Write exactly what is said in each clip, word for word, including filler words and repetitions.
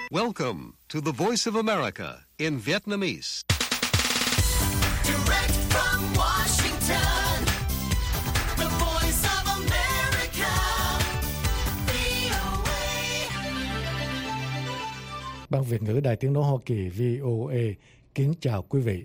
Welcome to the Voice of America in Vietnamese. Direct from Washington, the Voice of America, vê o a. Ban Việt ngữ Đài Tiếng nói Hoa Kỳ vê o a kính chào quý vị.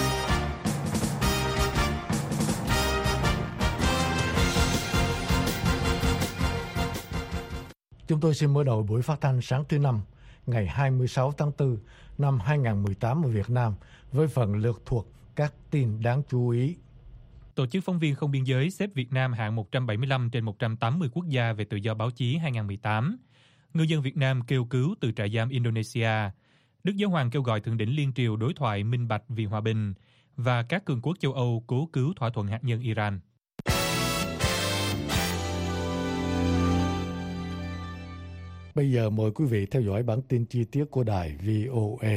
Chúng tôi xin mở đầu buổi phát thanh sáng thứ Năm, ngày hai mươi sáu tháng tư năm hai nghìn không trăm mười tám ở Việt Nam với phần lược thuộc các tin đáng chú ý. Tổ chức Phóng viên Không Biên Giới xếp Việt Nam hạng một trăm bảy mươi lăm trên một trăm tám mươi quốc gia về tự do báo chí hai nghìn không trăm mười tám. Ngư dân Việt Nam kêu cứu từ trại giam Indonesia. Đức Giáo hoàng kêu gọi thượng đỉnh liên triều đối thoại minh bạch vì hòa bình. Và các cường quốc châu Âu cố cứu thỏa thuận hạt nhân Iran. Bây giờ mời quý vị theo dõi bản tin chi tiết của đài vê o a.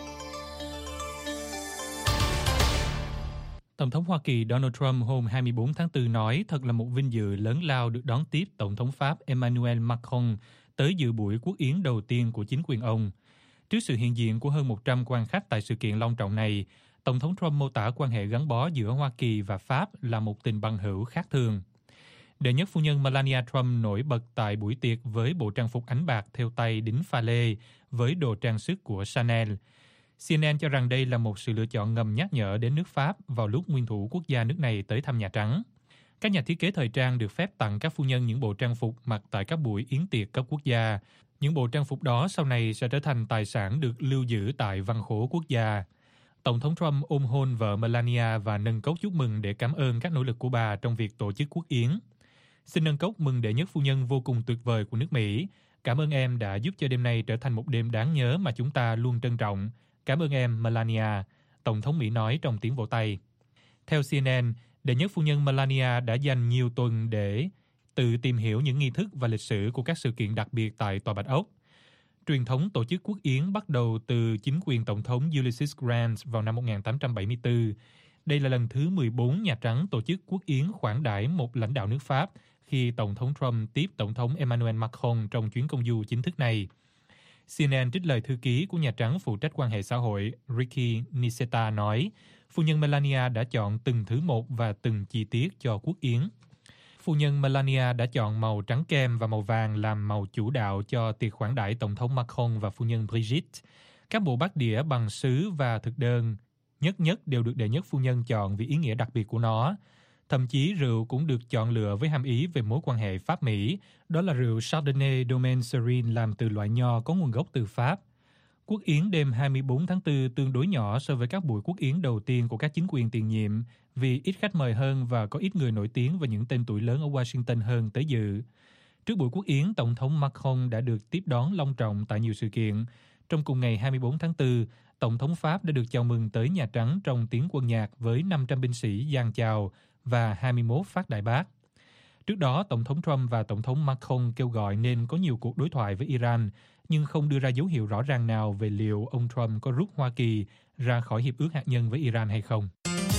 Tổng thống Hoa Kỳ Donald Trump hôm hai mươi bốn tháng tư nói thật là một vinh dự lớn lao được đón tiếp Tổng thống Pháp Emmanuel Macron tới dự buổi quốc yến đầu tiên của chính quyền ông. Trước sự hiện diện của hơn một trăm quan khách tại sự kiện long trọng này, Tổng thống Trump mô tả quan hệ gắn bó giữa Hoa Kỳ và Pháp là một tình bằng hữu khác thường. Đệ nhất phu nhân Melania Trump nổi bật tại buổi tiệc với bộ trang phục ánh bạc thêu tay đính pha lê với đồ trang sức của Chanel. xê en en cho rằng đây là một sự lựa chọn ngầm nhắc nhở đến nước Pháp vào lúc nguyên thủ quốc gia nước này tới thăm Nhà Trắng. Các nhà thiết kế thời trang được phép tặng các phu nhân những bộ trang phục mặc tại các buổi yến tiệc cấp quốc gia. Những bộ trang phục đó sau này sẽ trở thành tài sản được lưu giữ tại văn khố quốc gia. Tổng thống Trump ôm hôn vợ Melania và nâng cốc chúc mừng để cảm ơn các nỗ lực của bà trong việc tổ chức quốc yến. Xin nâng cốc mừng đệ nhất phu nhân vô cùng tuyệt vời của nước Mỹ. Cảm ơn em đã giúp cho đêm nay trở thành một đêm đáng nhớ mà chúng ta luôn trân trọng. Cảm ơn em, Melania, Tổng thống Mỹ nói trong tiếng vỗ tay. Theo xê en en, đệ nhất phu nhân Melania đã dành nhiều tuần để tự tìm hiểu những nghi thức và lịch sử của các sự kiện đặc biệt tại Tòa Bạch Ốc. Truyền thống tổ chức quốc yến bắt đầu từ chính quyền Tổng thống Ulysses Grant vào năm một nghìn tám trăm bảy mươi tư. Đây là lần thứ mười bốn Nhà Trắng tổ chức quốc yến khoản đãi một lãnh đạo nước Pháp khi Tổng thống Trump tiếp Tổng thống Emmanuel Macron trong chuyến công du chính thức này. xê en en trích lời thư ký của Nhà Trắng phụ trách quan hệ xã hội Ricky Niceta nói, phu nhân Melania đã chọn từng thứ một và từng chi tiết cho quốc yến. Phu nhân Melania đã chọn màu trắng kem và màu vàng làm màu chủ đạo cho tiệc khoản đãi Tổng thống Macron và phu nhân Brigitte. Các bộ bát đĩa bằng sứ và thực đơn nhất nhất đều được đệ nhất phu nhân chọn vì ý nghĩa đặc biệt của nó. Thậm chí rượu cũng được chọn lựa với hàm ý về mối quan hệ Pháp-Mỹ, đó là rượu Chardonnay Domaine Serine làm từ loại nho có nguồn gốc từ Pháp. Quốc yến đêm hai mươi bốn tháng tư tương đối nhỏ so với các buổi quốc yến đầu tiên của các chính quyền tiền nhiệm vì ít khách mời hơn và có ít người nổi tiếng và những tên tuổi lớn ở Washington hơn tới dự. Trước buổi quốc yến, Tổng thống Macron đã được tiếp đón long trọng tại nhiều sự kiện. Trong cùng ngày hai mươi bốn tháng tư, Tổng thống Pháp đã được chào mừng tới Nhà Trắng trong tiếng quân nhạc với năm trăm binh sĩ dàn chào và hai mươi mốt phát đại bác. Trước đó, Tổng thống Trump và Tổng thống Macron kêu gọi nên có nhiều cuộc đối thoại với Iran, nhưng không đưa ra dấu hiệu rõ ràng nào về liệu ông Trump có rút Hoa Kỳ ra khỏi hiệp ước hạt nhân với Iran hay không.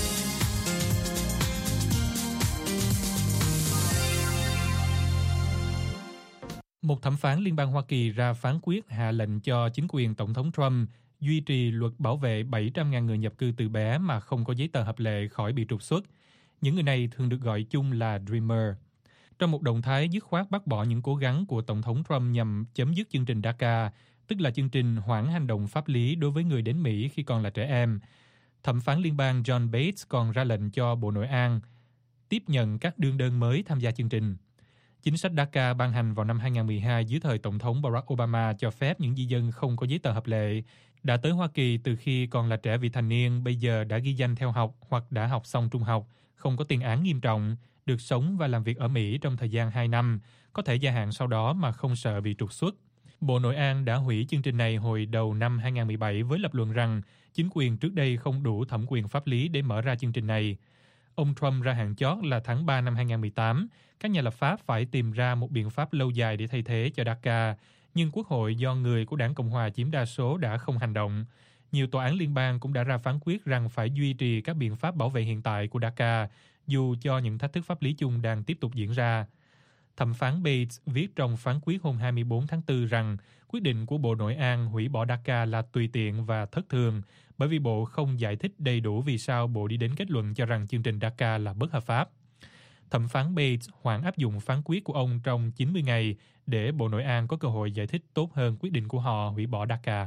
Một thẩm phán liên bang Hoa Kỳ ra phán quyết hạ lệnh cho chính quyền Tổng thống Trump duy trì luật bảo vệ bảy trăm nghìn người nhập cư từ bé mà không có giấy tờ hợp lệ khỏi bị trục xuất. Những người này thường được gọi chung là Dreamer. Trong một động thái dứt khoát bác bỏ những cố gắng của Tổng thống Trump nhằm chấm dứt chương trình DACA, tức là chương trình hoãn hành động pháp lý đối với người đến Mỹ khi còn là trẻ em, thẩm phán liên bang John Bates còn ra lệnh cho Bộ Nội an tiếp nhận các đương đơn mới tham gia chương trình. Chính sách DACA ban hành vào năm hai nghìn không trăm mười hai dưới thời Tổng thống Barack Obama cho phép những di dân không có giấy tờ hợp lệ đã tới Hoa Kỳ từ khi còn là trẻ vị thành niên, bây giờ đã ghi danh theo học hoặc đã học xong trung học, không có tiền án nghiêm trọng, được sống và làm việc ở Mỹ trong thời gian hai năm, có thể gia hạn sau đó mà không sợ bị trục xuất. Bộ Nội an đã hủy chương trình này hồi đầu năm hai nghìn không trăm mười bảy với lập luận rằng chính quyền trước đây không đủ thẩm quyền pháp lý để mở ra chương trình này. Ông Trump ra hạn chót là tháng ba năm hai nghìn không trăm mười tám, các nhà lập pháp phải tìm ra một biện pháp lâu dài để thay thế cho DACA, nhưng Quốc hội do người của đảng Cộng hòa chiếm đa số đã không hành động. Nhiều tòa án liên bang cũng đã ra phán quyết rằng phải duy trì các biện pháp bảo vệ hiện tại của DACA, dù cho những thách thức pháp lý chung đang tiếp tục diễn ra. Thẩm phán Bates viết trong phán quyết hôm hai mươi bốn tháng tư rằng quyết định của Bộ Nội an hủy bỏ DACA là tùy tiện và thất thường bởi vì Bộ không giải thích đầy đủ vì sao Bộ đi đến kết luận cho rằng chương trình DACA là bất hợp pháp. Thẩm phán Bates hoãn áp dụng phán quyết của ông trong chín mươi ngày để Bộ Nội an có cơ hội giải thích tốt hơn quyết định của họ hủy bỏ DACA.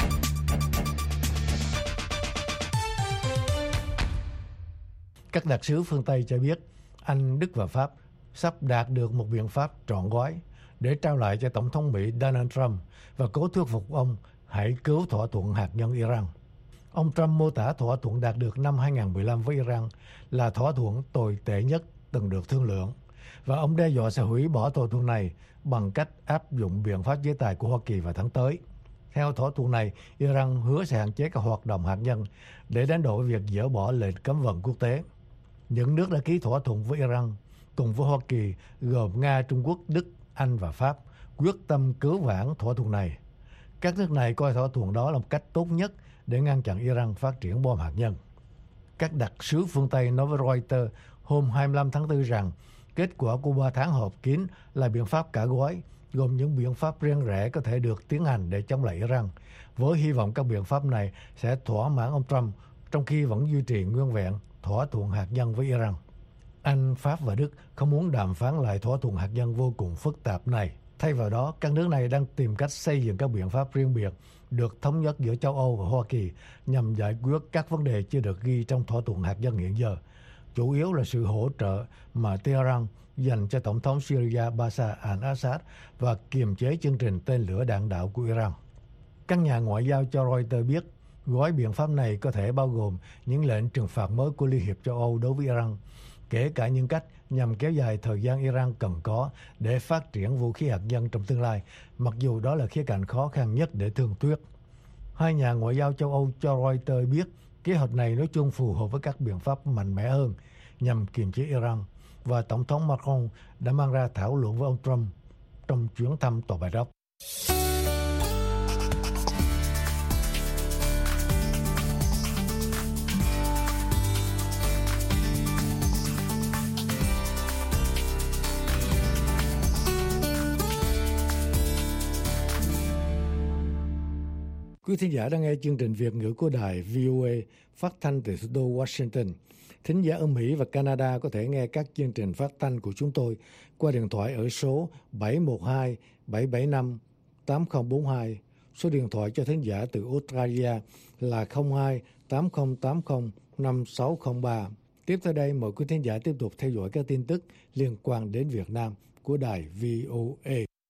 Các đặc sứ phương Tây cho biết Anh, Đức và Pháp sắp đạt được một biện pháp trọn gói để trao lại cho Tổng thống Mỹ Donald Trump và cố thuyết phục ông hãy cứu thỏa thuận hạt nhân Iran. Ông Trump mô tả thỏa thuận đạt được năm hai không một lăm với Iran là thỏa thuận tồi tệ nhất từng được thương lượng, và ông đe dọa sẽ hủy bỏ thỏa thuận này bằng cách áp dụng biện pháp chế tài của Hoa Kỳ vào tháng tới. Theo thỏa thuận này, Iran hứa sẽ hạn chế các hoạt động hạt nhân để đánh đổi việc dỡ bỏ lệnh cấm vận quốc tế. Những nước đã ký thỏa thuận với Iran cùng với Hoa Kỳ gồm Nga, Trung Quốc, Đức, Anh và Pháp quyết tâm cứu vãn thỏa thuận này. Các nước này coi thỏa thuận đó là một cách tốt nhất để ngăn chặn Iran phát triển bom hạt nhân. Các đặc sứ phương Tây nói với Reuters hôm hai mươi lăm tháng tư rằng kết quả của ba tháng họp kín là biện pháp cả gói, gồm những biện pháp riêng rẽ có thể được tiến hành để chống lại Iran, với hy vọng các biện pháp này sẽ thỏa mãn ông Trump trong khi vẫn duy trì nguyên vẹn thỏa thuận hạt nhân với Iran. Anh, Pháp và Đức không muốn đàm phán lại thỏa thuận hạt nhân vô cùng phức tạp này. Thay vào đó, các nước này đang tìm cách xây dựng các biện pháp riêng biệt được thống nhất giữa châu Âu và Hoa Kỳ nhằm giải quyết các vấn đề chưa được ghi trong thỏa thuận hạt nhân hiện giờ, chủ yếu là sự hỗ trợ mà Tehran dành cho Tổng thống Syria Bashar al-Assad và kiềm chế chương trình tên lửa đạn đạo của Iran. Các nhà ngoại giao cho Reuters biết gói biện pháp này có thể bao gồm những lệnh trừng phạt mới của Liên hiệp châu Âu đối với Iran, kể cả những cách nhằm kéo dài thời gian Iran cần có để phát triển vũ khí hạt nhân trong tương lai, mặc dù đó là khía cạnh khó khăn nhất để thương thuyết. Hai nhà ngoại giao châu Âu cho Reuters biết kế hoạch này nói chung phù hợp với các biện pháp mạnh mẽ hơn nhằm kiềm chế Iran, và Tổng thống Macron đã mang ra thảo luận với ông Trump trong chuyến thăm Tòa Bạch Ốc. Quý thính giả đang nghe chương trình Việt ngữ của đài vê o a phát thanh từ thủ đô Washington. Thính giả ở Mỹ và Canada có thể nghe các chương trình phát thanh của chúng tôi qua điện thoại ở số bảy một hai bảy bảy năm tám không bốn hai. Số điện thoại cho thính giả từ Australia là không hai tám không tám không năm sáu không ba. Tiếp theo đây, mời quý thính giả tiếp tục theo dõi các tin tức liên quan đến Việt Nam của đài vê o a.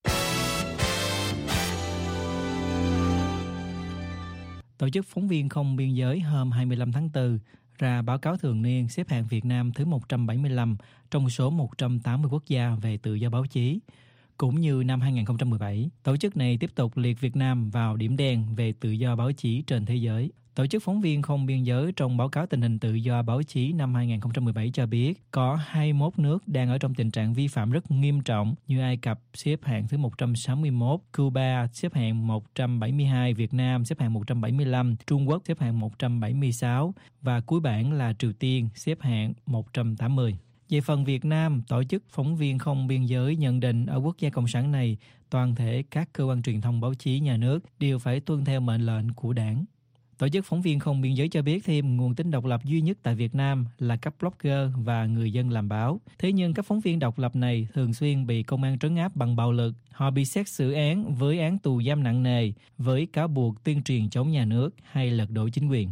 Tổ chức Phóng viên Không Biên Giới hôm hai mươi lăm tháng tư ra báo cáo thường niên xếp hạng Việt Nam thứ một trăm bảy mươi lăm trong số một trăm tám mươi quốc gia về tự do báo chí. Cũng như năm hai không một bảy, tổ chức này tiếp tục liệt Việt Nam vào điểm đen về tự do báo chí trên thế giới. Tổ chức Phóng viên Không Biên Giới trong báo cáo tình hình tự do báo chí năm hai không một bảy cho biết có hai mươi mốt nước đang ở trong tình trạng vi phạm rất nghiêm trọng như Ai Cập xếp hạng thứ một trăm sáu mươi mốt, Cuba xếp hạng một trăm bảy mươi hai, Việt Nam xếp hạng một trăm bảy mươi lăm, Trung Quốc xếp hạng một trăm bảy mươi sáu và cuối bảng là Triều Tiên xếp hạng một trăm tám mươi. Về phần Việt Nam, Tổ chức Phóng viên Không Biên Giới nhận định ở quốc gia cộng sản này, toàn thể các cơ quan truyền thông báo chí nhà nước đều phải tuân theo mệnh lệnh của đảng. Tổ chức Phóng viên Không Biên Giới cho biết thêm nguồn tin độc lập duy nhất tại Việt Nam là các blogger và người dân làm báo. Thế nhưng các phóng viên độc lập này thường xuyên bị công an trấn áp bằng bạo lực. Họ bị xét xử án với án tù giam nặng nề với cáo buộc tuyên truyền chống nhà nước hay lật đổ chính quyền.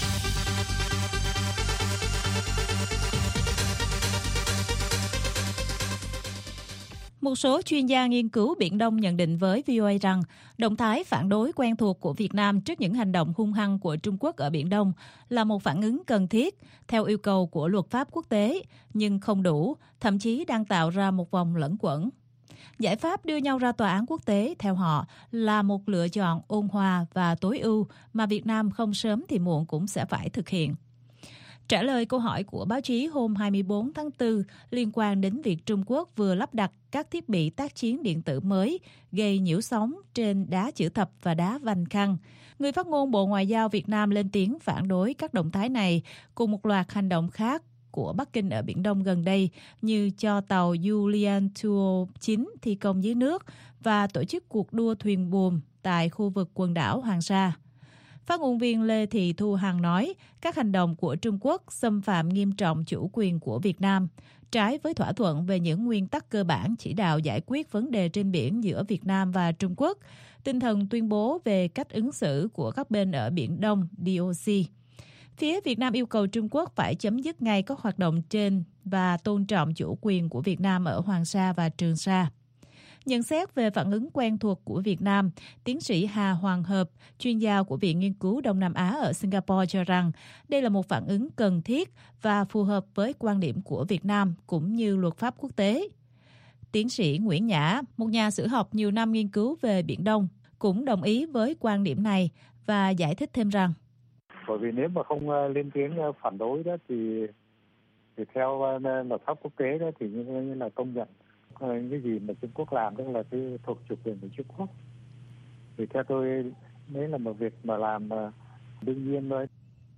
Một số chuyên gia nghiên cứu Biển Đông nhận định với vê o a rằng động thái phản đối quen thuộc của Việt Nam trước những hành động hung hăng của Trung Quốc ở Biển Đông là một phản ứng cần thiết theo yêu cầu của luật pháp quốc tế, nhưng không đủ, thậm chí đang tạo ra một vòng lẫn quẩn. Giải pháp đưa nhau ra tòa án quốc tế, theo họ, là một lựa chọn ôn hòa và tối ưu mà Việt Nam không sớm thì muộn cũng sẽ phải thực hiện. Trả lời câu hỏi của báo chí hôm hai mươi bốn tháng tư liên quan đến việc Trung Quốc vừa lắp đặt các thiết bị tác chiến điện tử mới gây nhiễu sóng trên đá chữ thập và đá vành khăn, người phát ngôn Bộ Ngoại giao Việt Nam lên tiếng phản đối các động thái này cùng một loạt hành động khác của Bắc Kinh ở Biển Đông gần đây như cho tàu Yulian Tuo chín thi công dưới nước và tổ chức cuộc đua thuyền buồm tại khu vực quần đảo Hoàng Sa. Phát ngôn viên Lê Thị Thu Hằng nói các hành động của Trung Quốc xâm phạm nghiêm trọng chủ quyền của Việt Nam, trái với thỏa thuận về những nguyên tắc cơ bản chỉ đạo giải quyết vấn đề trên biển giữa Việt Nam và Trung Quốc, tinh thần tuyên bố về cách ứng xử của các bên ở Biển Đông đê ô xê. Phía Việt Nam yêu cầu Trung Quốc phải chấm dứt ngay các hoạt động trên và tôn trọng chủ quyền của Việt Nam ở Hoàng Sa và Trường Sa. Nhận xét về phản ứng quen thuộc của Việt Nam, tiến sĩ Hà Hoàng Hợp, chuyên gia của Viện Nghiên cứu Đông Nam Á ở Singapore cho rằng đây là một phản ứng cần thiết và phù hợp với quan điểm của Việt Nam cũng như luật pháp quốc tế. Tiến sĩ Nguyễn Nhã, một nhà sử học nhiều năm nghiên cứu về Biển Đông, cũng đồng ý với quan điểm này và giải thích thêm rằng bởi vì nếu mà không lên tiếng phản đối đó thì, thì theo luật pháp quốc tế đó thì như là công nhận cái gì mà Trung Quốc làm đó là cái thuộc chủ quyền của Trung Quốc. Thì theo tôi đấy là một việc mà làm đương nhiên thôi.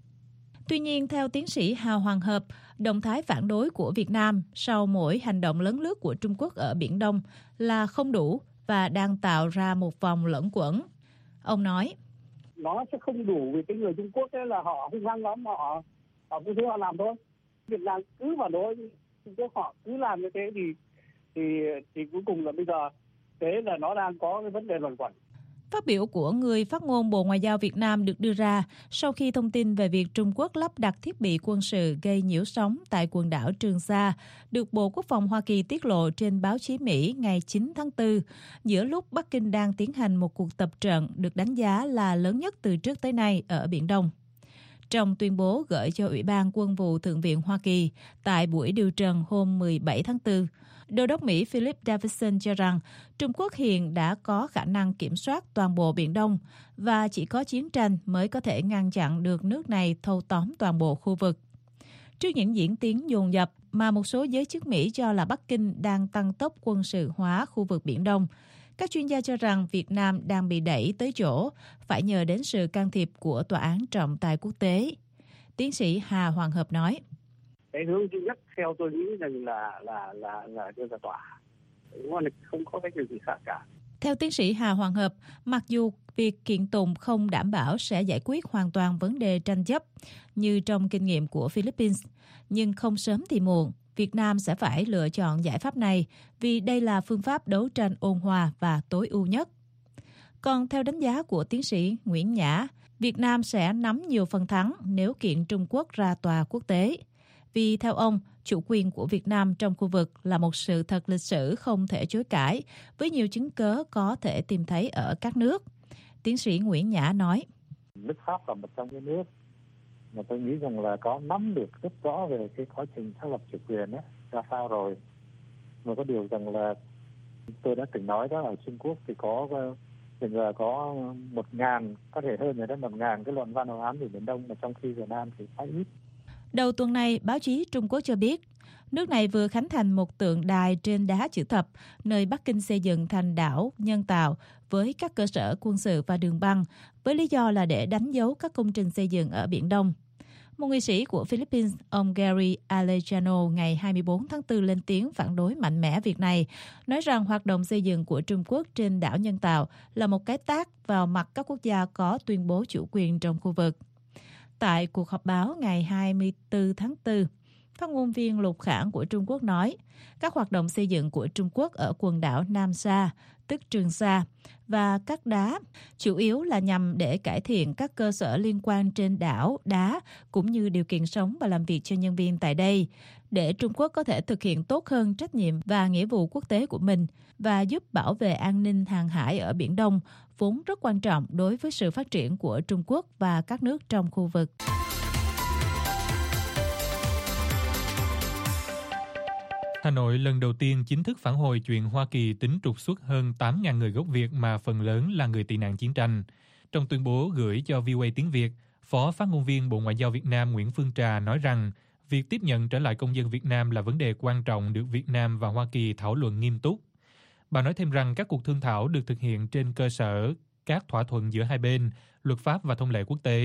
Tuy nhiên, theo tiến sĩ Hà Hoàng Hợp, động thái phản đối của Việt Nam sau mỗi hành động lấn lướt của Trung Quốc ở Biển Đông là không đủ và đang tạo ra một vòng lẫn quẩn. Ông nói, nó sẽ không đủ vì cái người Trung Quốc ấy là họ hung hăng lắm, họ họ cứ thế họ làm thôi. Việt Nam cứ vào đối Trung Quốc họ cứ làm như thế thì thì thì cuối cùng là bây giờ thế là nó đang có cái vấn đề luẩn quẩn. Phát biểu của người phát ngôn Bộ Ngoại giao Việt Nam được đưa ra sau khi thông tin về việc Trung Quốc lắp đặt thiết bị quân sự gây nhiễu sóng tại quần đảo Trường Sa được Bộ Quốc phòng Hoa Kỳ tiết lộ trên báo chí Mỹ ngày chín tháng tư, giữa lúc Bắc Kinh đang tiến hành một cuộc tập trận được đánh giá là lớn nhất từ trước tới nay ở Biển Đông. Trong tuyên bố gửi cho Ủy ban Quân vụ Thượng viện Hoa Kỳ tại buổi điều trần hôm mười bảy tháng tư, Đô đốc Mỹ Philip Davidson cho rằng Trung Quốc hiện đã có khả năng kiểm soát toàn bộ Biển Đông và chỉ có chiến tranh mới có thể ngăn chặn được nước này thâu tóm toàn bộ khu vực. Trước những diễn tiến dồn dập mà một số giới chức Mỹ cho là Bắc Kinh đang tăng tốc quân sự hóa khu vực Biển Đông, các chuyên gia cho rằng Việt Nam đang bị đẩy tới chỗ phải nhờ đến sự can thiệp của Tòa án trọng tài quốc tế. Tiến sĩ Hà Hoàng Hợp nói, cái hướng duy nhất theo tôi nghĩ rằng là là là là đưa ra tòa, không có cái gì khác cả. Theo tiến sĩ Hà Hoàng Hợp, mặc dù việc kiện tụng không đảm bảo sẽ giải quyết hoàn toàn vấn đề tranh chấp như trong kinh nghiệm của Philippines, nhưng không sớm thì muộn, Việt Nam sẽ phải lựa chọn giải pháp này vì đây là phương pháp đấu tranh ôn hòa và tối ưu nhất. Còn theo đánh giá của tiến sĩ Nguyễn Nhã, Việt Nam sẽ nắm nhiều phần thắng nếu kiện Trung Quốc ra tòa quốc tế. Vì theo ông, chủ quyền của Việt Nam trong khu vực là một sự thật lịch sử không thể chối cãi, với nhiều chứng cớ có thể tìm thấy ở các nước. Tiến sĩ Nguyễn Nhã nói, nước Pháp là một trong những nước mà tôi nghĩ rằng là có nắm được rất rõ về cái quá trình xác lập chủ quyền ấy, ra sao rồi. Mà có điều rằng là tôi đã từng nói đó, ở Trung Quốc thì có hiện giờ có một ngàn, có thể hơn rồi đấy, một ngàn cái luận văn hồ án về Biển Đông, mà trong khi Việt Nam thì khá ít. Đầu tuần này, báo chí Trung Quốc cho biết, nước này vừa khánh thành một tượng đài trên đá chữ thập, nơi Bắc Kinh xây dựng thành đảo nhân tạo với các cơ sở quân sự và đường băng, với lý do là để đánh dấu các công trình xây dựng ở Biển Đông. Một nghị sĩ của Philippines, ông Gary Alejano, ngày hai mươi bốn tháng tư lên tiếng phản đối mạnh mẽ việc này, nói rằng hoạt động xây dựng của Trung Quốc trên đảo nhân tạo là một cái tát vào mặt các quốc gia có tuyên bố chủ quyền trong khu vực. Tại cuộc họp báo ngày hai mươi tư tháng tư, phát ngôn viên Lục Khảng của Trung Quốc nói các hoạt động xây dựng của Trung Quốc ở quần đảo Nam Sa, tức Trường Sa, và các đá chủ yếu là nhằm để cải thiện các cơ sở liên quan trên đảo, đá, cũng như điều kiện sống và làm việc cho nhân viên tại đây, để Trung Quốc có thể thực hiện tốt hơn trách nhiệm và nghĩa vụ quốc tế của mình và giúp bảo vệ an ninh hàng hải ở Biển Đông, vốn rất quan trọng đối với sự phát triển của Trung Quốc và các nước trong khu vực. Hà Nội lần đầu tiên chính thức phản hồi chuyện Hoa Kỳ tính trục xuất hơn tám nghìn người gốc Việt mà phần lớn là người tị nạn chiến tranh. Trong tuyên bố gửi cho vê o a tiếng Việt, Phó Phát ngôn viên Bộ Ngoại giao Việt Nam Nguyễn Phương Trà nói rằng việc tiếp nhận trở lại công dân Việt Nam là vấn đề quan trọng được Việt Nam và Hoa Kỳ thảo luận nghiêm túc. Bà nói thêm rằng các cuộc thương thảo được thực hiện trên cơ sở các thỏa thuận giữa hai bên, luật pháp và thông lệ quốc tế,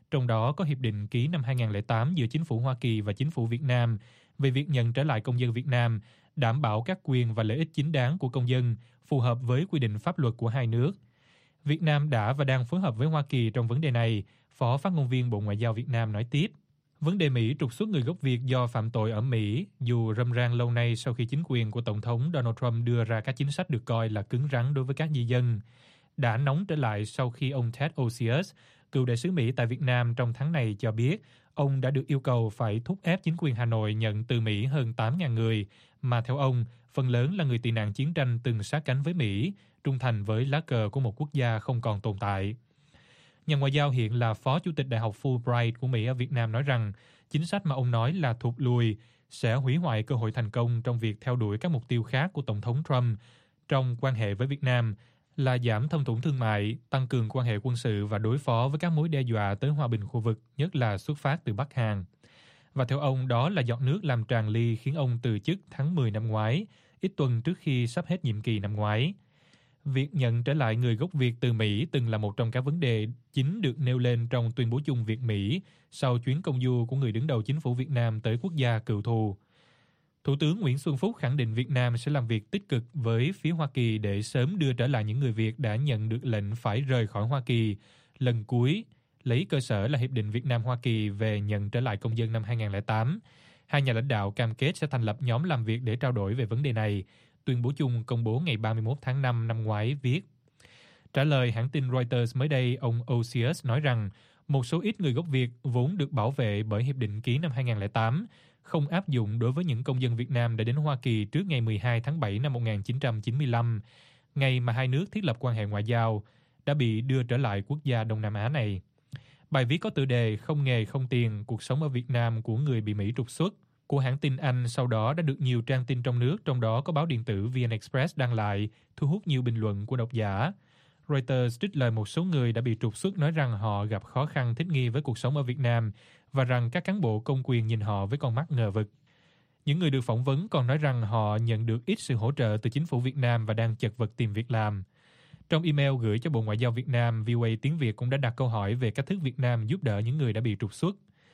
trong đó có hiệp định ký năm hai không không tám giữa chính phủ Hoa Kỳ và chính phủ Việt Nam về việc nhận trở lại công dân Việt Nam, đảm bảo các quyền và lợi ích chính đáng của công dân phù hợp với quy định pháp luật của hai nước. Việt Nam đã và đang phối hợp với Hoa Kỳ trong vấn đề này, Phó Phát ngôn viên Bộ Ngoại giao Việt Nam nói tiếp. Vấn đề Mỹ trục xuất người gốc Việt do phạm tội ở Mỹ, dù râm ran lâu nay sau khi chính quyền của Tổng thống Donald Trump đưa ra các chính sách được coi là cứng rắn đối với các di dân, đã nóng trở lại sau khi ông Ted Osius, cựu đại sứ Mỹ tại Việt Nam trong tháng này cho biết ông đã được yêu cầu phải thúc ép chính quyền Hà Nội nhận từ Mỹ hơn tám nghìn người, mà theo ông, phần lớn là người tị nạn chiến tranh từng sát cánh với Mỹ, trung thành với lá cờ của một quốc gia không còn tồn tại. Nhà ngoại giao hiện là Phó Chủ tịch Đại học Fulbright của Mỹ ở Việt Nam nói rằng chính sách mà ông nói là thụt lùi sẽ hủy hoại cơ hội thành công trong việc theo đuổi các mục tiêu khác của Tổng thống Trump trong quan hệ với Việt Nam là giảm thâm thủng thương mại, tăng cường quan hệ quân sự và đối phó với các mối đe dọa tới hòa bình khu vực, nhất là xuất phát từ Bắc Hàn. Và theo ông, đó là giọt nước làm tràn ly khiến ông từ chức tháng mười năm ngoái, ít tuần trước khi sắp hết nhiệm kỳ năm ngoái. Việc nhận trở lại người gốc Việt từ Mỹ từng là một trong các vấn đề chính được nêu lên trong tuyên bố chung Việt-Mỹ sau chuyến công du của người đứng đầu chính phủ Việt Nam tới quốc gia cựu thù. Thủ tướng Nguyễn Xuân Phúc khẳng định Việt Nam sẽ làm việc tích cực với phía Hoa Kỳ để sớm đưa trở lại những người Việt đã nhận được lệnh phải rời khỏi Hoa Kỳ lần cuối, lấy cơ sở là Hiệp định Việt Nam-Hoa Kỳ về nhận trở lại công dân năm hai không không tám. Hai nhà lãnh đạo cam kết sẽ thành lập nhóm làm việc để trao đổi về vấn đề này. Tuyên bố chung công bố ngày ba mươi mốt tháng năm năm ngoái viết. Trả lời hãng tin Reuters mới đây, ông Osius nói rằng một số ít người gốc Việt vốn được bảo vệ bởi Hiệp định ký năm hai không không tám không áp dụng đối với những công dân Việt Nam đã đến Hoa Kỳ trước ngày mười hai tháng bảy năm một nghìn chín trăm chín mươi lăm, ngày mà hai nước thiết lập quan hệ ngoại giao, đã bị đưa trở lại quốc gia Đông Nam Á này. Bài viết có tựa đề Không nghề không tiền, cuộc sống ở Việt Nam của người bị Mỹ trục xuất của hãng tin Anh sau đó đã được nhiều trang tin trong nước, trong đó có báo điện tử vê en Express đăng lại, thu hút nhiều bình luận của độc giả. Reuters trích lời một số người đã bị trục xuất nói rằng họ gặp khó khăn thích nghi với cuộc sống ở Việt Nam và rằng các cán bộ công quyền nhìn họ với con mắt ngờ vực. Những người được phỏng vấn còn nói rằng họ nhận được ít sự hỗ trợ từ chính phủ Việt Nam và đang chật vật tìm việc làm. Trong email gửi cho Bộ Ngoại giao Việt Nam, vê o a tiếng Việt cũng đã đặt câu hỏi về cách thức Việt Nam giúp đỡ những người đã bị trục xuất.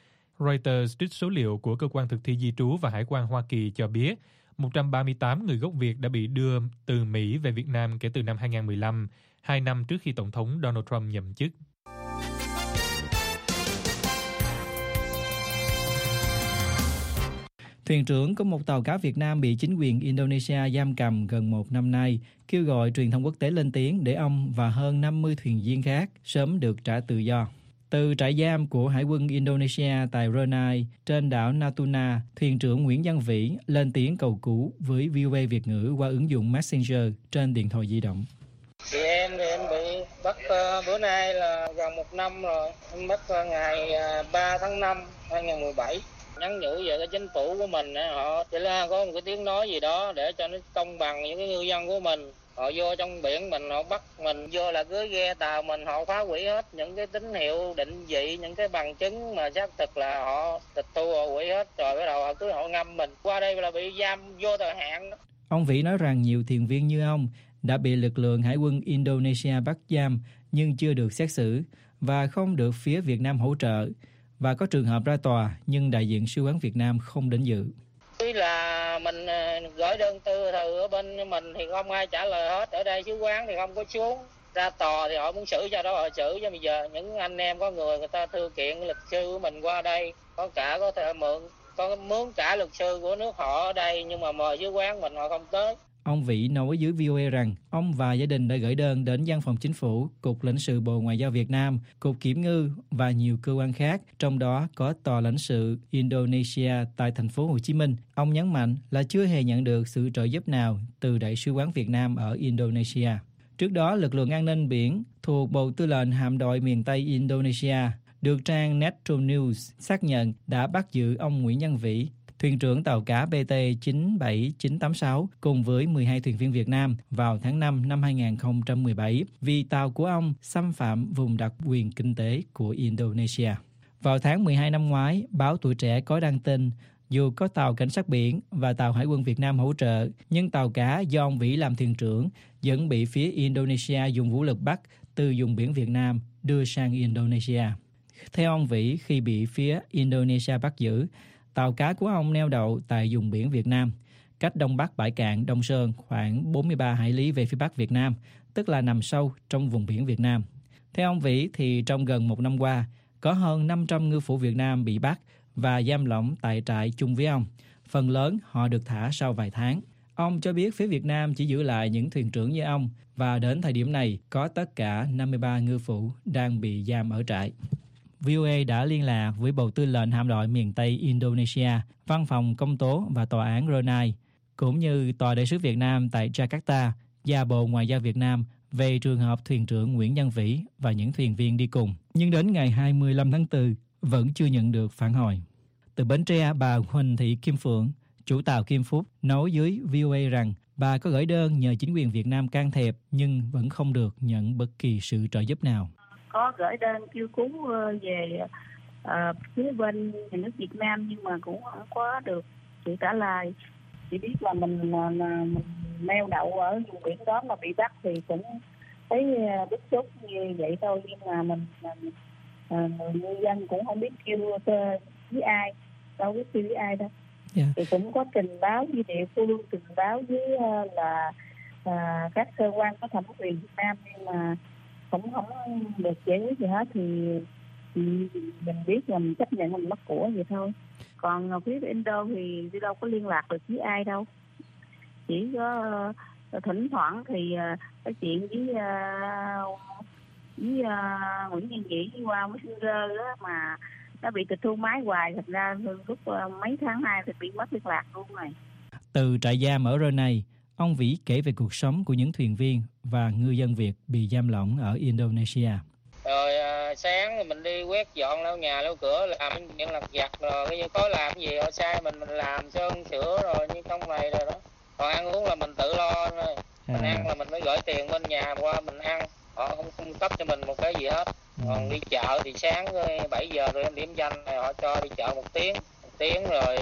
Reuters trích số liệu của Cơ quan Thực thi Di trú và Hải quan Hoa Kỳ cho biết một trăm ba mươi tám người gốc Việt đã bị đưa từ Mỹ về Việt Nam kể từ năm hai không một lăm, hai năm trước khi Tổng thống Donald Trump nhậm chức. Thuyền trưởng của một tàu cá Việt Nam bị chính quyền Indonesia giam cầm gần một năm nay, kêu gọi truyền thông quốc tế lên tiếng để ông và hơn năm mươi thuyền viên khác sớm được trả tự do. Từ trại giam của Hải quân Indonesia tại Renai trên đảo Natuna, thuyền trưởng Nguyễn Văn Vĩ lên tiếng cầu cứu với vê o a Việt ngữ qua ứng dụng Messenger trên điện thoại di động. Thì em thì em bị bắt uh, bữa nay là gần một năm rồi. Em bắt uh, ngày uh, ba tháng năm năm hai không một bảy. Nhắn nhủ về cái chính phủ của mình, họ chỉ là có một cái tiếng nói gì đó để cho nó công bằng những cái ngư dân của mình. Họ vô trong biển mình, họ bắt mình vô là cứ ghe tàu mình, họ phá hủy hết những cái tín hiệu định vị, những cái bằng chứng mà xác thực là họ tịch thu, họ hủy hết, rồi bắt đầu họ cứ họ ngâm mình. Qua đây là bị giam vô thời hạn đó. Ông Vĩ nói rằng nhiều thuyền viên như ông đã bị lực lượng Hải quân Indonesia bắt giam nhưng chưa được xét xử và không được phía Việt Nam hỗ trợ, và có trường hợp ra tòa nhưng đại diện sứ quán Việt Nam không đến dự. Tuy là mình gửi đơn thư từ ở bên mình thì không ai trả lời hết, ở đây sứ quán thì không có xuống, ra tòa thì họ muốn xử cho đó họ xử, cho bây giờ những anh em có người người ta thư kiện luật sư của mình qua đây, có cả có thể mượn, có mướn cả luật sư của nước họ ở đây nhưng mà mời sứ quán mình họ không tới. Ông Vĩ nói với vê o a rằng ông và gia đình đã gửi đơn đến Văn phòng Chính phủ, Cục lãnh sự Bộ Ngoại giao Việt Nam, Cục Kiểm ngư và nhiều cơ quan khác, trong đó có Tòa lãnh sự Indonesia tại thành phố Hồ Chí Minh. Ông nhấn mạnh là chưa hề nhận được sự trợ giúp nào từ Đại sứ quán Việt Nam ở Indonesia. Trước đó, lực lượng an ninh biển thuộc Bộ Tư lệnh Hạm đội miền Tây Indonesia được trang Metro News xác nhận đã bắt giữ ông Nguyễn Văn Vĩ, thuyền trưởng tàu cá B T chín bảy chín tám sáu cùng với mười hai thuyền viên Việt Nam vào tháng năm năm hai không một bảy vì tàu của ông xâm phạm vùng đặc quyền kinh tế của Indonesia. Vào tháng mười hai năm ngoái, báo Tuổi Trẻ có đăng tin dù có tàu cảnh sát biển và tàu Hải quân Việt Nam hỗ trợ, nhưng tàu cá do ông Vĩ làm thuyền trưởng vẫn bị phía Indonesia dùng vũ lực bắt từ vùng biển Việt Nam đưa sang Indonesia. Theo ông Vĩ, khi bị phía Indonesia bắt giữ, tàu cá của ông neo đậu tại vùng biển Việt Nam, cách đông bắc bãi cạn Đông Sơn khoảng bốn mươi ba hải lý về phía bắc Việt Nam, tức là nằm sâu trong vùng biển Việt Nam. Theo ông Vĩ, thì trong gần một năm qua, có hơn năm trăm ngư phủ Việt Nam bị bắt và giam lỏng tại trại chung với ông. Phần lớn họ được thả sau vài tháng. Ông cho biết phía Việt Nam chỉ giữ lại những thuyền trưởng như ông và đến thời điểm này có tất cả năm mươi ba ngư phủ đang bị giam ở trại. vê o a đã liên lạc với Bộ Tư lệnh Hạm đội miền Tây Indonesia, Văn phòng Công tố và Tòa án Brunei, cũng như Tòa đại sứ Việt Nam tại Jakarta và Bộ Ngoại giao Việt Nam về trường hợp thuyền trưởng Nguyễn Văn Vĩ và những thuyền viên đi cùng. Nhưng đến ngày hai mươi lăm tháng tư vẫn chưa nhận được phản hồi. Từ Bến Tre, bà Huỳnh Thị Kim Phượng, chủ tàu Kim Phúc, nói với vê o a rằng bà có gửi đơn nhờ chính quyền Việt Nam can thiệp nhưng vẫn không được nhận bất kỳ sự trợ giúp nào. Có gửi đơn kêu cứu về uh, phía bên nhà nước Việt Nam nhưng mà cũng không có được sự trả lời. Chỉ biết là mình, là, là mình neo đậu ở vùng biển đó mà bị bắt thì cũng thấy bức xúc như vậy thôi, nhưng mà mình uh, người dân cũng không biết kêu với ai, đâu biết kêu với ai đâu. Yeah. Thì cũng có trình báo với địa phương, trình báo với uh, là uh, các cơ quan có thẩm quyền Việt Nam nhưng mà cũng không được giải quyết gì hết, thì mình biết là mình chấp nhận mình mất của vậy thôi. Còn phía Indo thì đi đâu có liên lạc được với ai đâu, chỉ có uh, thỉnh thoảng thì uh, nói chuyện với uh, với uh, Nguyễn Văn Vĩ qua Messenger đó, mà nó bị tịch thu máy hoài, thật ra lúc uh, mấy tháng nay thì bị mất liên lạc luôn rồi. Từ trại giam ở Brunei, ông Vĩ kể về cuộc sống của những thuyền viên và ngư dân Việt bị giam lỏng ở Indonesia. Rồi à, sáng thì mình đi quét dọn lau nhà lau cửa, làm những lặt vặt rồi cái gì có làm cái gì ở sai mình mình làm sơn sửa rồi như trong này rồi đó. Còn ăn uống là mình tự lo thôi. Mình à. ăn là mình mới gửi tiền bên nhà qua mình ăn. Họ không cung cấp cho mình một cái gì hết. Còn đi chợ thì sáng bảy giờ rồi em điểm danh này họ cho đi chợ một tiếng, một tiếng rồi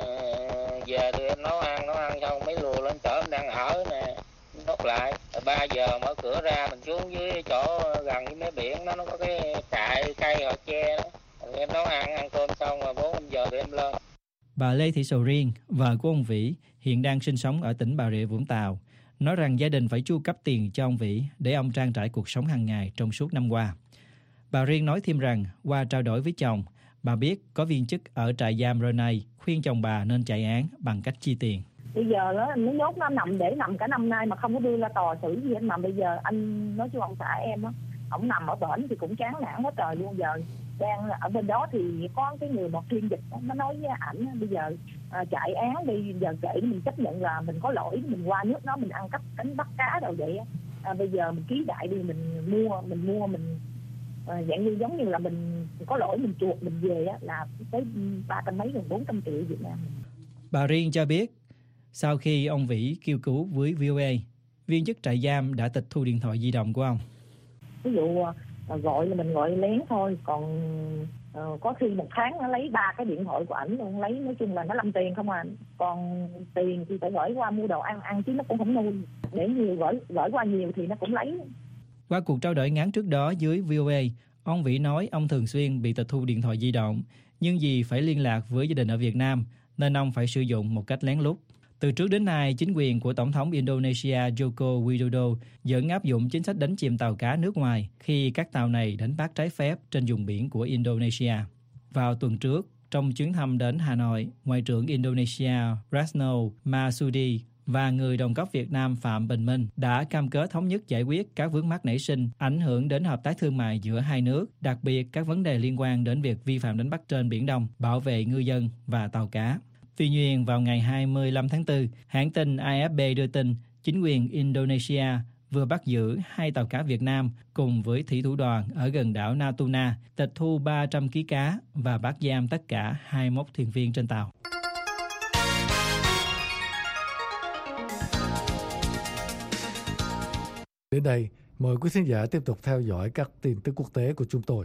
uh, về thì em nấu ăn, nấu ăn xong mấy lùa lên chợ em đang ở nè, nốt lại. Rồi ba giờ mở cửa ra mình xuống dưới chỗ gần với mấy biển đó, nó có cái trại cây họ che đó. Rồi em nấu ăn, ăn cơm xong rồi bốn năm giờ thì em lên. Bà Lê Thị Sầu Riêng, vợ của ông Vĩ, hiện đang sinh sống ở tỉnh Bà Rịa Vũng Tàu, nói rằng gia đình phải chu cấp tiền cho ông Vĩ để ông trang trải cuộc sống hàng ngày trong suốt năm qua. Bà Riêng nói thêm rằng qua trao đổi với chồng, bà biết có viên chức ở trại giam Brunei khuyên chồng bà nên chạy án bằng cách chi tiền. Bây giờ đó nó nhốt nó nằm để nằm cả năm nay mà không có đưa ra tòa xử gì hết, mà bây giờ anh nói cho ông xã em á, ổng nằm ở bển thì cũng chán nản hết trời luôn. Giờ đang ở bên đó thì có cái người một phiên dịch nó nói với ảnh bây giờ à, chạy án đi, giờ kệ mình chấp nhận là mình có lỗi, mình qua nước đó mình ăn cắp đánh bắt cá đâu vậy à, bây giờ mình ký đại đi, mình mua mình mua mình à, dạng như giống như là mình có lỗi mình chuộc mình về á, là tới ba trăm mấy gần bốn trăm triệu Việt Nam. Bà Riêng cho biết sau khi ông Vĩ kêu cứu với vê o a, viên chức trại giam đã tịch thu điện thoại di động của ông. Ví dụ gọi là mình gọi lén thôi, còn uh, có khi một tháng nó lấy ba cái điện thoại của ảnh luôn, lấy nói chung là nó làm tiền không à. Còn tiền thì phải gửi qua mua đồ ăn ăn chứ nó cũng không nuôi, để nhiều gửi gửi qua nhiều thì nó cũng lấy. Qua cuộc trao đổi ngắn trước đó với vê o a, ông Vĩ nói ông thường xuyên bị tịch thu điện thoại di động, nhưng vì phải liên lạc với gia đình ở Việt Nam nên ông phải sử dụng một cách lén lút. Từ trước đến nay, chính quyền của Tổng thống Indonesia Joko Widodo vẫn áp dụng chính sách đánh chìm tàu cá nước ngoài khi các tàu này đánh bắt trái phép trên vùng biển của Indonesia. Vào tuần trước, trong chuyến thăm đến Hà Nội, Ngoại trưởng Indonesia Retno Marsudi và người đồng cấp Việt Nam Phạm Bình Minh đã cam kết thống nhất giải quyết các vướng mắc nảy sinh ảnh hưởng đến hợp tác thương mại giữa hai nước, đặc biệt các vấn đề liên quan đến việc vi phạm đánh bắt trên Biển Đông, bảo vệ ngư dân và tàu cá. Tuy nhiên, vào ngày hai mươi lăm tháng tư, hãng tin a ép pê đưa tin chính quyền Indonesia vừa bắt giữ hai tàu cá Việt Nam cùng với thủy thủ đoàn ở gần đảo Natuna, tịch thu ba trăm ki lô gam cá và bắt giam tất cả hai mươi mốt thuyền viên trên tàu. Đến đây, mời quý khán giả tiếp tục theo dõi các tin tức quốc tế của chúng tôi.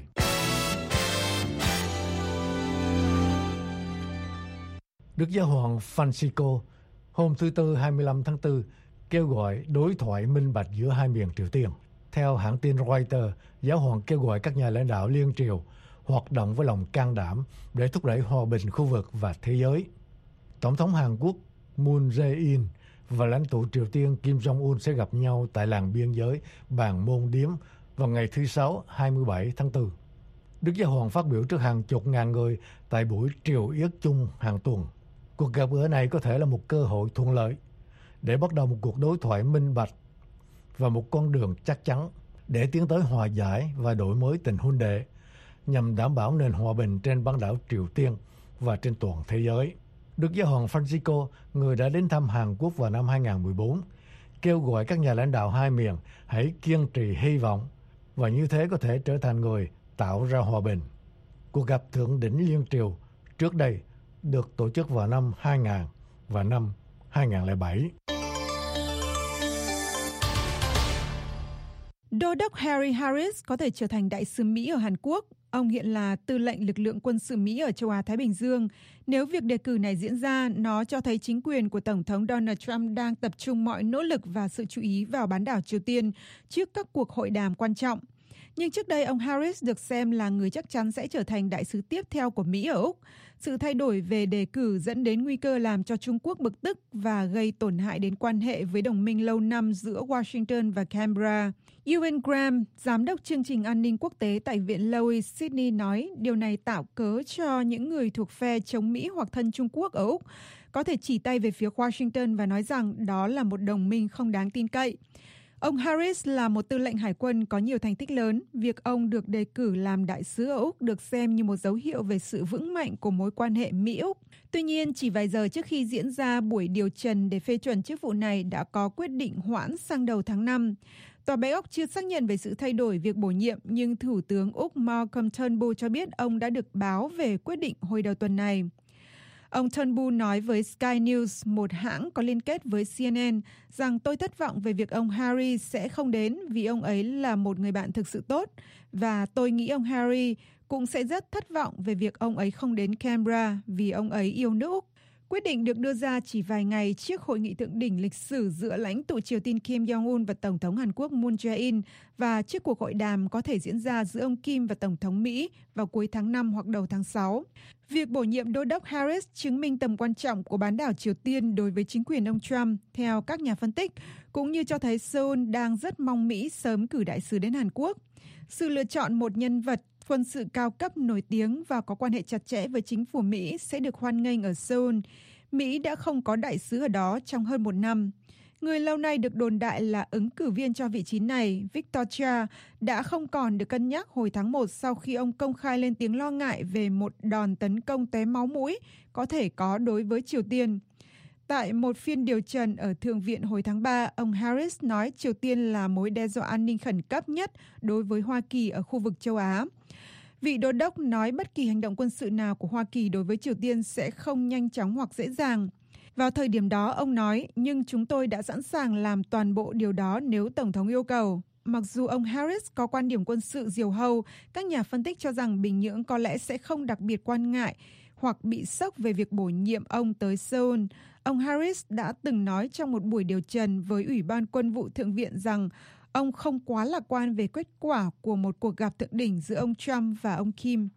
Đức Giáo hoàng Francisco hôm thứ Tư hai mươi lăm tháng tư kêu gọi đối thoại minh bạch giữa hai miền Triều Tiên. Theo hãng tin Reuters, Giáo hoàng kêu gọi các nhà lãnh đạo liên triều hoạt động với lòng can đảm để thúc đẩy hòa bình khu vực và thế giới. Tổng thống Hàn Quốc Moon Jae-in và lãnh tụ Triều Tiên Kim Jong-un sẽ gặp nhau tại làng biên giới Bàn Môn Điếm vào ngày thứ Sáu hai mươi bảy tháng tư. Đức Giáo hoàng phát biểu trước hàng chục ngàn người tại buổi triều yết chung hàng tuần. Cuộc gặp gỡ này có thể là một cơ hội thuận lợi để bắt đầu một cuộc đối thoại minh bạch và một con đường chắc chắn để tiến tới hòa giải và đổi mới tình huynh đệ nhằm đảm bảo nền hòa bình trên bán đảo Triều Tiên và trên toàn thế giới. Đức Giáo hoàng Francisco, người đã đến thăm Hàn Quốc vào năm hai không một bốn, kêu gọi các nhà lãnh đạo hai miền hãy kiên trì hy vọng và như thế có thể trở thành người tạo ra hòa bình. Cuộc gặp thượng đỉnh liên triều trước đây được tổ chức vào năm hai không không không và năm hai không không bảy. Đô đốc Harry Harris có thể trở thành đại sứ Mỹ ở Hàn Quốc. Ông hiện là tư lệnh lực lượng quân sự Mỹ ở châu Á-Thái Bình Dương. Nếu việc đề cử này diễn ra, nó cho thấy chính quyền của Tổng thống Donald Trump đang tập trung mọi nỗ lực và sự chú ý vào bán đảo Triều Tiên trước các cuộc hội đàm quan trọng. Nhưng trước đây, ông Harris được xem là người chắc chắn sẽ trở thành đại sứ tiếp theo của Mỹ ở Úc. Sự thay đổi về đề cử dẫn đến nguy cơ làm cho Trung Quốc bực tức và gây tổn hại đến quan hệ với đồng minh lâu năm giữa Washington và Canberra. Ewan Graham, giám đốc chương trình an ninh quốc tế tại Viện Lowy Sydney nói điều này tạo cớ cho những người thuộc phe chống Mỹ hoặc thân Trung Quốc ở Úc có thể chỉ tay về phía Washington và nói rằng đó là một đồng minh không đáng tin cậy. Ông Harris là một tư lệnh hải quân có nhiều thành tích lớn. Việc ông được đề cử làm đại sứ ở Úc được xem như một dấu hiệu về sự vững mạnh của mối quan hệ Mỹ-Úc. Tuy nhiên, chỉ vài giờ trước khi diễn ra buổi điều trần để phê chuẩn chức vụ này đã có quyết định hoãn sang đầu tháng năm. Tòa Bạch Ốc chưa xác nhận về sự thay đổi việc bổ nhiệm, nhưng Thủ tướng Úc Malcolm Turnbull cho biết ông đã được báo về quyết định hồi đầu tuần này. Ông Turnbull nói với Sky News, một hãng có liên kết với C N N, rằng tôi thất vọng về việc ông Harry sẽ không đến vì ông ấy là một người bạn thực sự tốt, và tôi nghĩ ông Harry cũng sẽ rất thất vọng về việc ông ấy không đến Canberra vì ông ấy yêu nước Úc. Quyết định được đưa ra chỉ vài ngày trước hội nghị thượng đỉnh lịch sử giữa lãnh tụ Triều Tiên Kim Jong-un và Tổng thống Hàn Quốc Moon Jae-in và trước cuộc hội đàm có thể diễn ra giữa ông Kim và Tổng thống Mỹ vào cuối tháng năm hoặc đầu tháng sáu. Việc bổ nhiệm đô đốc Harris chứng minh tầm quan trọng của bán đảo Triều Tiên đối với chính quyền ông Trump, theo các nhà phân tích, cũng như cho thấy Seoul đang rất mong Mỹ sớm cử đại sứ đến Hàn Quốc. Sự lựa chọn một nhân vật quân sự cao cấp nổi tiếng và có quan hệ chặt chẽ với chính phủ Mỹ sẽ được hoan nghênh ở Seoul. Mỹ đã không có đại sứ ở đó trong hơn một năm. Người lâu nay được đồn đại là ứng cử viên cho vị trí này, Victor Cha, đã không còn được cân nhắc hồi tháng một sau khi ông công khai lên tiếng lo ngại về một đòn tấn công tóe máu mũi có thể có đối với Triều Tiên. Tại một phiên điều trần ở Thượng viện hồi tháng ba, ông Harris nói Triều Tiên là mối đe dọa an ninh khẩn cấp nhất đối với Hoa Kỳ ở khu vực châu Á. Vị đô đốc nói bất kỳ hành động quân sự nào của Hoa Kỳ đối với Triều Tiên sẽ không nhanh chóng hoặc dễ dàng. Vào thời điểm đó, ông nói, nhưng chúng tôi đã sẵn sàng làm toàn bộ điều đó nếu Tổng thống yêu cầu. Mặc dù ông Harris có quan điểm quân sự diều hâu, các nhà phân tích cho rằng Bình Nhưỡng có lẽ sẽ không đặc biệt quan ngại hoặc bị sốc về việc bổ nhiệm ông tới Seoul. Ông Harris đã từng nói trong một buổi điều trần với Ủy ban Quân vụ Thượng viện rằng ông không quá lạc quan về kết quả của một cuộc gặp thượng đỉnh giữa ông Trump và ông Kim.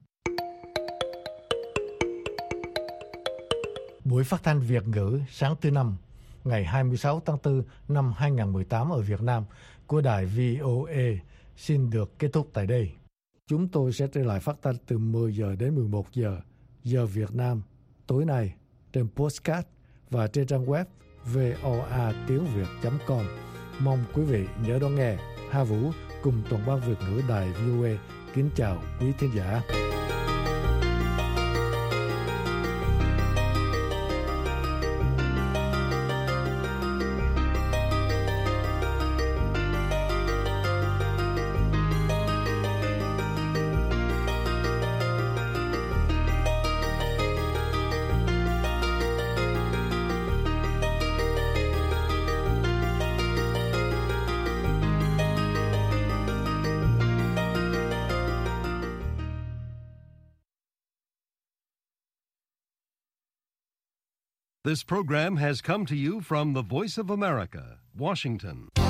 Buổi phát thanh Việt ngữ sáng thứ Năm, ngày hai mươi sáu tháng tư năm hai không một tám ở Việt Nam của đài vê o a xin được kết thúc tại đây. Chúng tôi sẽ trở lại phát thanh từ mười giờ đến mười một giờ giờ Việt Nam tối nay trên podcast và trên trang web voa tiếng việt chấm com. Mong quý vị nhớ đón nghe. Hà Vũ cùng toàn ban Việt ngữ đài vê o a kính chào quý thính giả. This program has come to you from the Voice of America, Washington.